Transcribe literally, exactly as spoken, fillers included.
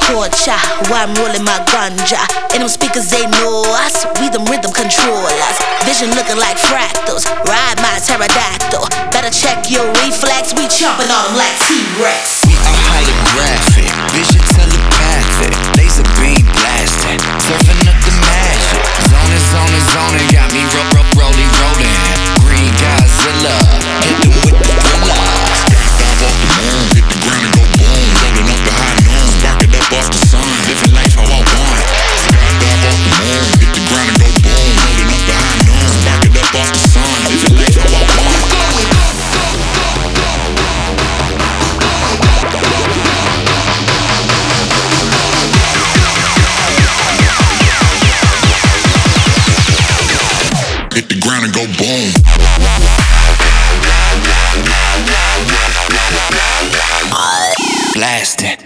torture while I'm rolling my ganja. And them speakers, they know us. We them rhythm controllers. Vision looking like fractals. Ride my pterodactyl. Better check your reflex. We chomping on them like T-Rex. We are holographic, vision telepathic, laser beam blasting, surfing up the magic. Zoning, zoning, zoning, got me ro ro rolling, rolling. Green Godzilla, hit them with the thriller. Dive off the moon, hit the ground and go boom. Rolling up the high noon, spark it up off the sun. Living life how I want. Dive off the moon, hit the ground and go boom. Rolling up the high noon, spark it up off the sun. Living life how I want. Hit the ground and go boom. Blasting.